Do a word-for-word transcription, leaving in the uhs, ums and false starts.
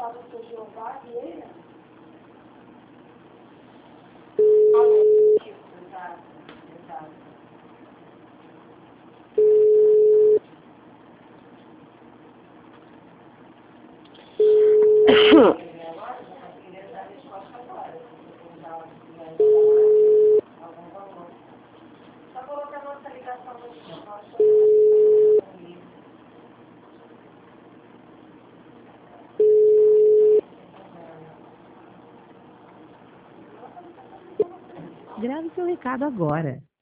fala com o Jeová e ele. Exato, exato. Grave seu recado agora.